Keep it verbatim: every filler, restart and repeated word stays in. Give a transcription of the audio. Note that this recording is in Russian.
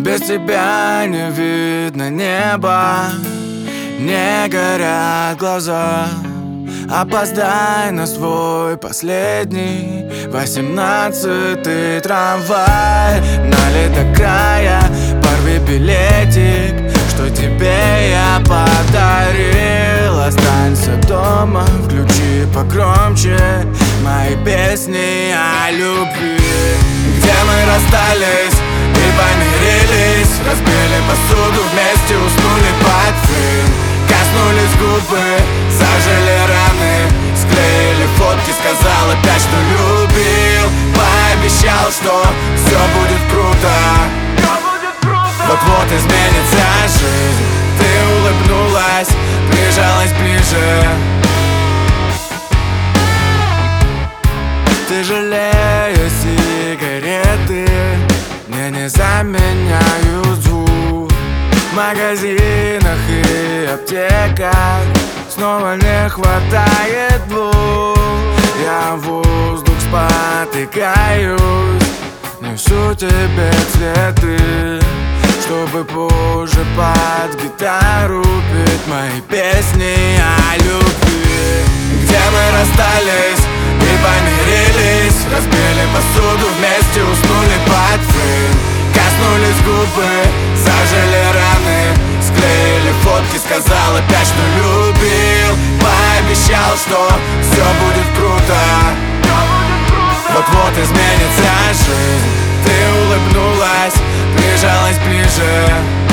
Без тебя не видно неба, не горят глаза. Опоздай на свой последний восемнадцатый трамвай. Налей до края, порви билетик, что тебе я подарил. Останься дома, включи погромче мои песни о любви. Где мы расстались и помирились, разбили посуду, вместе уснули под фильм. Коснулись губы, зажили раны, склеили фотки, сказал опять, что любил. Пообещал, что все будет круто, вот-вот изменится жизнь. Ты улыбнулась, прижалась ближе. Тяжелее сигареты мне не заменяют звук. В магазинах и аптеках снова не хватает двух. Я в воздух спотыкаюсь, несу тебе цветы, чтобы позже под гитару петь мои песни о любви. Где мы расстались и помирились, разбили посуду, вместе уснули под фильм. Коснулись губы, зажили раны, склеили фотки, сказал опять, что любил. Пообещал, что все будет круто, вот-вот изменится жизнь. Ты улыбнулась, прижалась ближе.